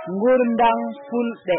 ngurdam fulɓe.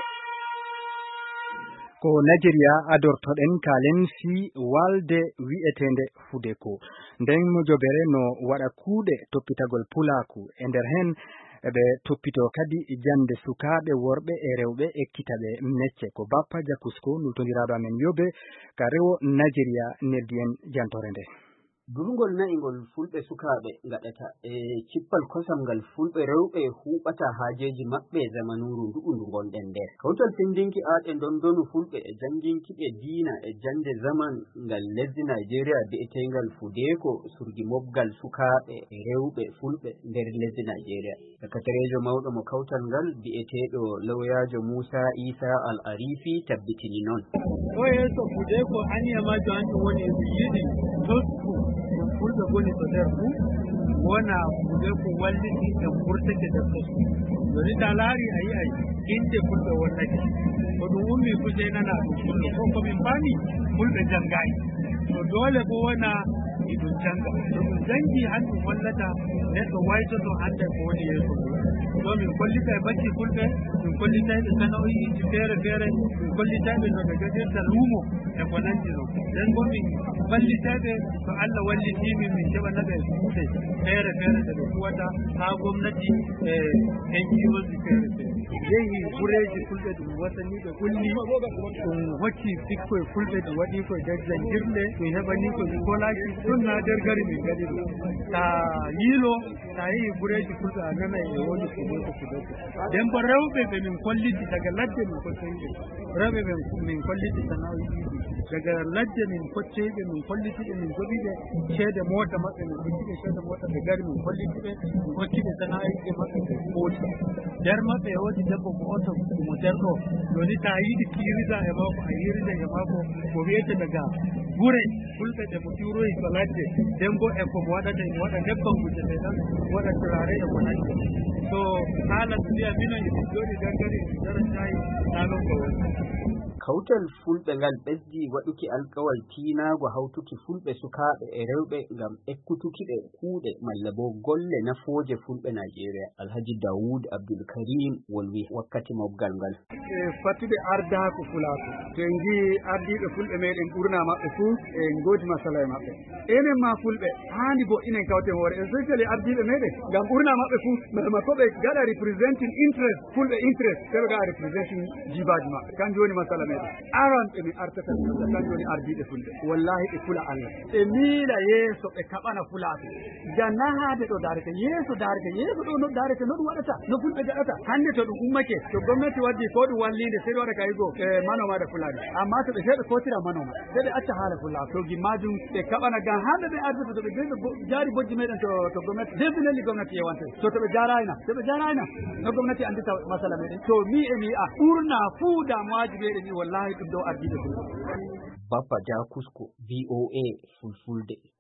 Ko Nigeria adortoɗen kalensi walde wi'etende Fudeko. Nden mojobere no waɗa kuuɗe toppitagol pulaku e nder hen ɓe toppito kadi jande sukaɓe worɓe e rewɓe ekkitaɓe mecce ko Bappa Jakusko nultodiraɗo amen yobe ka rewo Nigeria neddi en jantore nde. Durngol na'ingol fulɓe sukaɓe gaɗata e cippal kosam ngal fulɓe rewɓe huɓata haajeji maɓɓe zamanuru ndu'undu gonɗen nder. Kawtal findinki aɗe dondonu fulɓe e janginkiɓe diina e jande zaman ngal lesdi Nigeria bi'etengal Fudeko surgi mobgal sukaɓe e rewɓe fulɓe nder lesdi Nigeria. Sakatarejo mawɗo mo kawtal ngal bi'eteɗo lawyajo Musa Isa Al-Arifi tabbitini non. Ɗo yeeso Fudeko aniyamajo hanɗum woni yiɗi tosku fulɓe goni to nder fu wona Fudeko walliti e furtake nder tosku. Joni ta laari a yi'ay inde fulɓe wonnake ko ɗum ummi fu sey nana ɗum fulɓe ko komin paami fulɓe janngayi to doole bo wona iɗum jannga to ɗum jangi hanɗum wallata neɗɗo waytoto hande ko woni yeeso ɗo min kollita e bacci fulɓe min kollitayɓe sana'o'iji feere feere min kollitayɓe no ɓe gaɗirta luumo e ko nanndi ɗo nden bo min ballitayɓe to Allah wallitimin min keɓanaɓe kuuɗe feere feere ɗe ɓe kuwata haa gomnati e NGOs feere feere yehi gureji fulɓe ɗum wasani ɓe ɓulli ɗum hokki ɓikkoye fulɓe ɗum waɗi koye nder janngirɗe ɗum heɓani ko skolaji ɗum na nder gari min gaɗi ɗum ta yiilo ta yehi gureji fulɓe a nana e woni Fudeko nden bo rewɓe ɓe min kolliti daga ladde min koccoyɓe rewɓe ɓe min kolliti sana'o'iji daga ladde min koccoyɓe min kollitiɓe min joɓiɓe ceede mota maɓɓe min hokkiɓe ceede mota ɓe gari min kollitiɓe min hokkiɓe sana'o'iji maɓɓe ɓe kooti nder maɓɓe e wodi debbo ko oto mo nder ɗo joni ta yiɗi kirida e mako a yirida e mako ko wiyete daga gure fulɓe ɗe mo cuuroyi to ladde nden bo e komo waɗata emo waɗa nebbam gujete tan waɗa turare e ko nanndi so haala so mbiya minon yomi jooɗi nder gari jaratayi naalon ko woni kawtal fulɓe ngal ɓesdi waɗuki alkawal tiinaago hawtuki fulɓe sukaaɓe e rewɓe ngam ekkutukiɓe kuuɗe malla bo golle nafooje fulɓe Nigeria. Alhaji Dawud Abdul Karim wolwi wakkati mobgal ngal. Fattude ardaako fulaaku to en njii ardiiɓe fulɓe meɗen ɓurna maɓɓe fuu e ngoodi masala e maɓɓe enen ma fulɓe haandi bo inen kawten hoore especially ardiiɓe meɗen ngam ɓurna maɓɓe fuu ma ko ɓe gaɗa representing interest fulɓe interest ɓe gaɗa representing jibaaji maɓɓe kanjum woni masala meɗen aran ɓe min artata kanjum woni ardiiɓe fulɓe wallahi ɓe fula Allah ɓe miila yeeso ɓe kaɓana fulaaɓe jannahaade ɗo daarete yeeso ɗo no daarete no ɗum waɗata no fulɓe gaɗata hannde to ɗum ummake to gomnati waddi ko ɗum wallinde sey ɗo waɗa kayigo e manoma da fulaaɓe amma to ɓe seeɓe kotira manoma sey ɓe acca haala fulaaɓe to gimmajum ɓe kaɓana gam hande ɓe ardata to ɓe jaari bojji meɗen to gomnati definitely gomnati yewante so to ɓe jarayna no gomnati andita masala meɗen to mi e mi a ɓurna fuu damuwaji meɗen ni wallahi ɗum ɗo ardiɓe fulɓe. Bappa Jakusko, VOA Fulfulde.